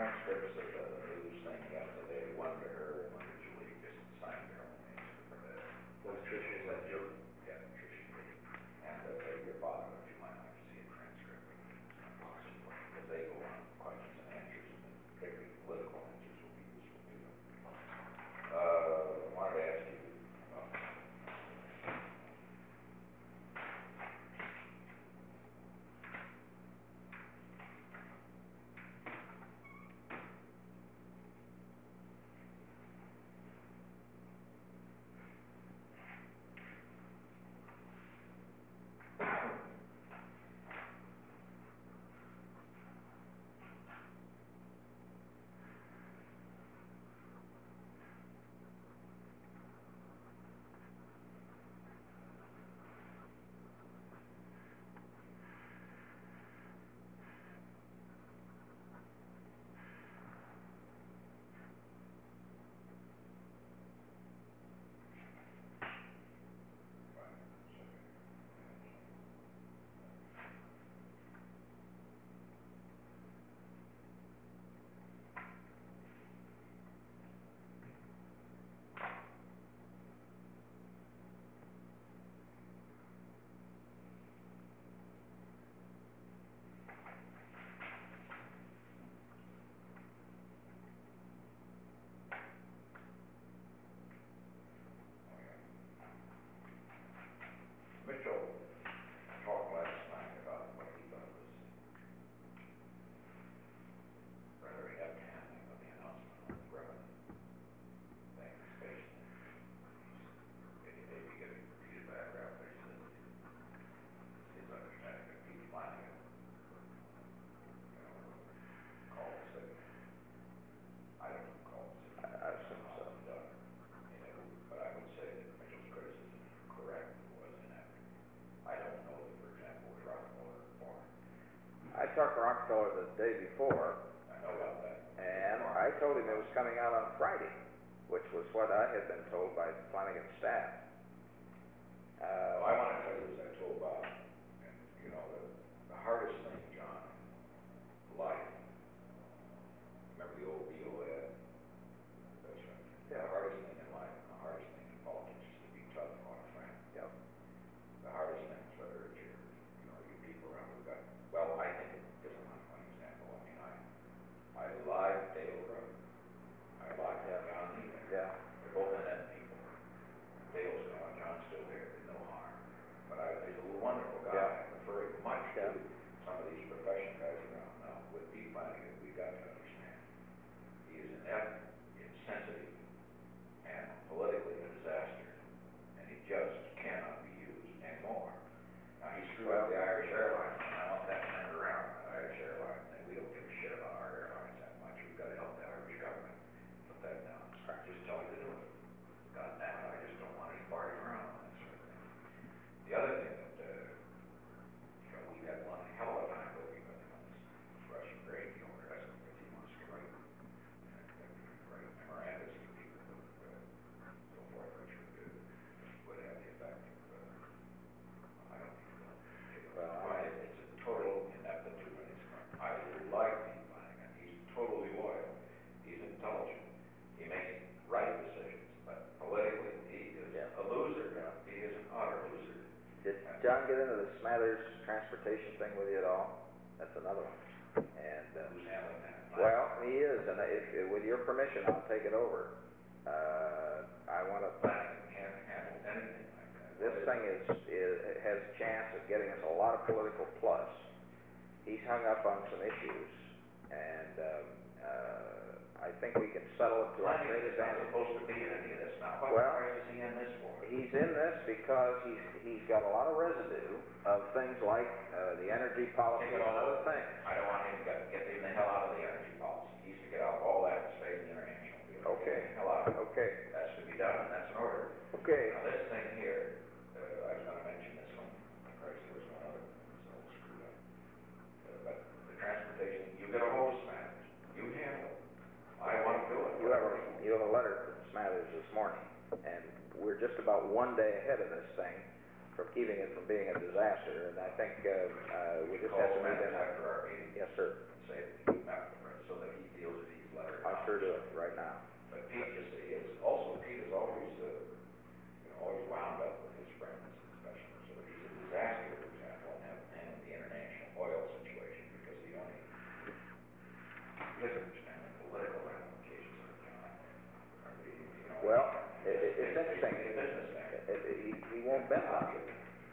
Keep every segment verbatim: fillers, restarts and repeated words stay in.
transcripts of the news thing yesterday, one to her, one to Julie, just signed their own names for that. Was Tricia Is that you? Yeah, Tricia did. And uh, say your father, but you might like to see a transcript. Because they go on questions and answers, and particularly political answers will be useful to them. Uh, I wanted to ask you, uh, Mitchell talked last night about what he thought was rather inept handling of the announcement on the revenue thing, especially. Maybe maybe get a repeated paragraph, but he says his understanding of Pete Flanagan, you know, called the sick. I don't know, called the sick. I assume so. Done. You know, but I would say that Mitchell's criticism is correct, was inept. I don't know that, for example, with Rockefeller Farm. I talked to Rockefeller the day before. I know about that. And I told him it was coming out on Friday, which was what I had been told by Flanagan's staff. Uh, well, I want to tell you, as I told Bob, and you know, the, the hardest thing, John, in life, remember the old Beale ad? That's right. Yeah. The hardest thing in life, and the hardest thing in politics is to be tough on a friend. Yep. The hardest thing is whether it's your, you know, you people around who got, well, I think it is one, one example. I mean, I, I lied Dale Rudd. I lied Yeah. John Lee. Yeah. They're both inept people. Dale's gone, John's still there, did no harm. But I, he's a wonderful guy. Yeah. I prefer him much Yeah. to some of these profession guys around now. With Pete Flanagan, we've got to understand. He is inept, insensitive, and politically a disaster. And he just cannot be used anymore. Now, he screwed Well, up the Irish Airlines, and I want that turned around. The Irish Airlines thing, we don't give a shit about our airlines that much. We've got to help the Irish government put that down. Just tell me to do it. God damn it, I just don't want any parties around on that sort of thing. The other thing that, uh, you know, we've had one hell of a time working with him on this Russian grain deal, or that's because he wants to write, uh, write memorandums to people, uh, so forth, which would, uh, would have the effect of, uh, I don't think they'll take it. Well, Well, it's a total ineptitude on his part. I like Pete Flanagan. He's totally loyal. He's intelligent. He makes right decisions. But politically, he is Yeah. a loser. Yeah. He is an utter loser. Did John get into the Smathers transportation thing with you at all? That's another one. And uh, Who's handling that? well, he is, and if, if, with your permission, I'll take it over. Uh, I want to. Flanagan can't handle anything like that. This thing is, is has a chance of getting us a lot of political plus. He's hung up on some issues, and um, uh, I think we can settle it to our great Flanagan is not advantage. supposed to be in any of this now. What Well, price is he in this for? He's in this because he's he's got a lot of residue of things like uh, the energy policy Take it and all other over. things. I don't want him to get, get him the hell out of the energy policy. He needs to get out of all that and stay in the international field. Okay. Get the hell out of it. Okay. That's to be done, and that's an order. Okay. Now, this thing here, uh, I was going to mention this one. Christ, there was one other one that was all screwed up. Uh, but the transportation, you get a hold of Smathers. You handle it. I want to do it. You have a you have a letter from Smathers this morning, and we're just about one day ahead of this thing from keeping it from being a disaster. And I think uh, uh, we just have to meet in. After our meeting. Yes, sir. And say that we met with the president. so that he feels at ease, let her I know. sure do it right now. But Pete just, he is, also Pete is always, uh, you know, always wound up with his friends and special, so if he's a disaster, for example, and have handled the international oil situation, because he only, he doesn't understand the political ramifications of it, John. Or the, you know, Well, he it, just- it, it's interesting. He's a businessman. It, it, he, he won't bend on it.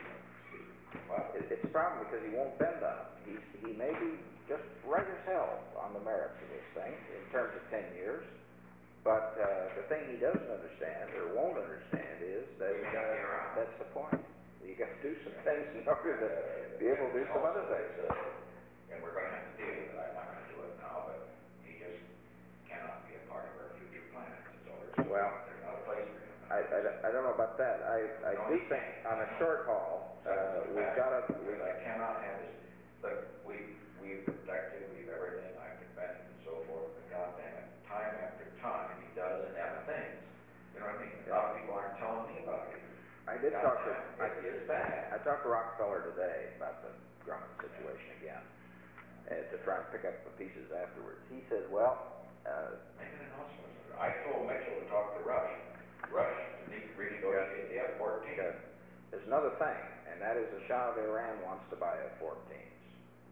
What? It, it's a problem because he won't bend on it. He's, he may be just right as hell on the merits of this thing in terms of ten years, but uh, the thing he doesn't understand or won't understand is that We may not be uh, around. that's the point. You got to do some things in order to be able to do some other things. Uh, And we're gonna have to deal with it. I'm not gonna do it now, but he just cannot be a part of our future plans. That's all there is. Well, There's not a place for him. I, I, I don't know about that. I, I No, do he think can't. on a short haul, uh, we've got to, we, Because I cannot have this, look, we, we've protected, we've everything, I've defended and so forth, but goddamn it, time after time, he does inept things. You know what I mean? A lot of people aren't telling me about it. I did talk to, I, It is bad. I talked to Rockefeller today about the Grumman situation again, and to try and pick up the pieces afterwards. He said, well, uh, Make an announcement. I told Mitchell to talk to Rush. Rush to ne- renegotiate the F fourteen. okay, there's another thing, and that is the Shah of Iran wants to buy F fourteens.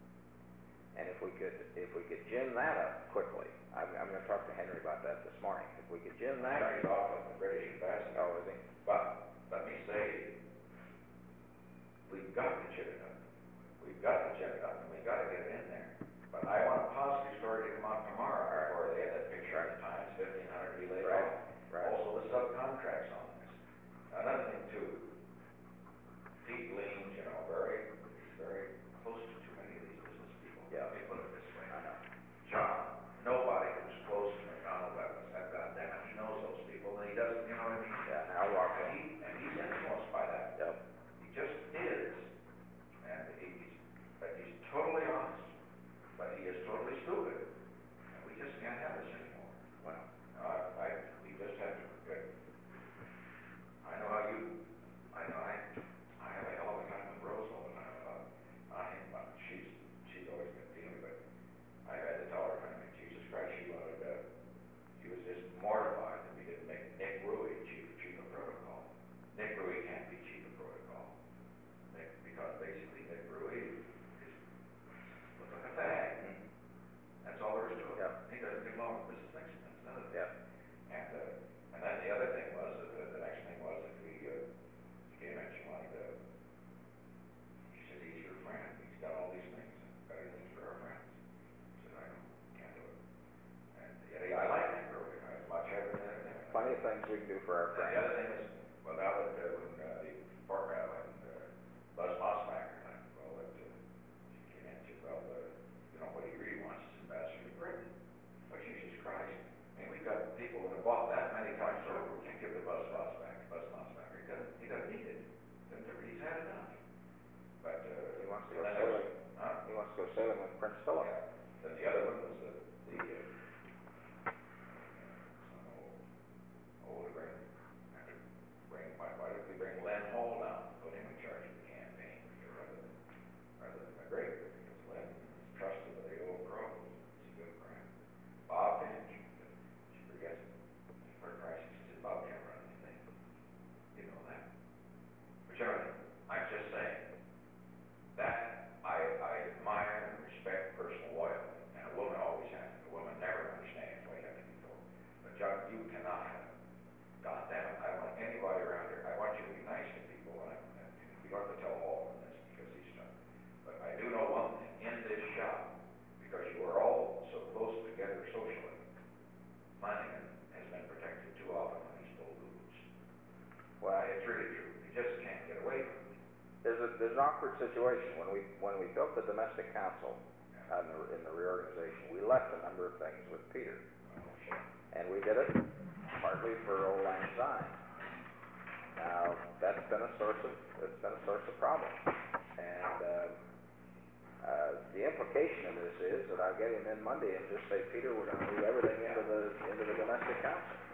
And if we could, if we could gin that up quickly, I'm, I'm gonna talk to Henry about that this morning. If we could gin that up. Henry's off with the British ambassador. Oh, is he? But, let me say, we've got to gin it up. We've got to gin it up, and we've got to get it in there. But I want a positive story to come out tomorrow, before they have that picture in the Times, fifteen hundred to be laid Right, off. right. Also, the subcontracts on this. Another thing too, Pete leans, you know, very, very close to too many of these business people. Yeah. Let me put it this way. I know. John, nobody who's close to McDonald Evans, that goddamn it, he knows those people, and he doesn't, you know what I mean? Yeah, Al Rockwell. And he, and he's influenced by that. Yep. He just is. And he's, but he's totally honest. But he is totally stupid. And we just can't have this anymore. Well, I, I, we just have to, uh, I know how you, I know I, I have a hell of a time with Rose all the time about, not him, but she's, she's always been dealing with, I've had to tell her, I mean, Jesus Christ, she wanted, uh, she was just mortified that we didn't make Nick Ruy chief, chief of protocol. Nick Ruy can't be chief of protocol. Nick, because basically Nick Ruy is, looks like a fag. mm-hmm. That's all there is to it. Yep. He doesn't get along with business next, that's another thing. Yep. And, uh, and then the other thing was, that the, the next thing was that we, uh, she came in, she wanted to, she said, he's your friend, he's done all these things, better things for our friends. I said, I know, can't do it. And yet, I like that girl, you know, as much as everything, everything. Plenty of things we can do for our And friends. the other thing was, well, now that, uh, when, uh, the, Park, uh, when, uh, Buzz Mossbacker left, well, that, uh, she came in, she said, well, uh, you know, what he really wants is ambassador to Britain. But Jesus Christ, I mean, we've got people that have bought that many times over, we can't give the Buzz Mossbacker, Buzz Mossbacker, he doesn't, he doesn't need it. Doesn't, he's had enough. But, uh. He wants to go then there was- sailing. Huh? He wants to go sailing with Prince Philip. Yeah. Then the other one was the, the, uh, some old, old bring, had to bring, why, why did we bring Len Hall down, put him in charge of the campaign, rather than, rather than McGregor, because Len is trusted by the old pros, he's a good friend. Bob Finch, she forgets, for Christ, she said, Bob can't run anything, you know that. But you know, I'm just saying, that, I, I admire and respect personal loyalty, and a woman always has it, a woman never understands why you have to be told. But John, you cannot have it. God damn it, I don't want anybody around here, I want you to be nice to people, and, I, and you don't have to tell all of them this because he's tough. But I do know one thing, in this shop, because you are all so close together socially, Flanagan has been protected too often when he's pulled loose. Well, It's really true, he just can't get away from it. there's a, there's an awkward situation. When we, when we built the domestic council uh, in the, in the reorganization, we left a number of things with Peter. Oh, shit. And we did it partly for Old Lang Syne. Now, that's been a source of, it's been a source of problems. And, uh, uh, the implication of this is that I'll get him in Monday and just say, Peter, we're gonna move everything into the, into the domestic council.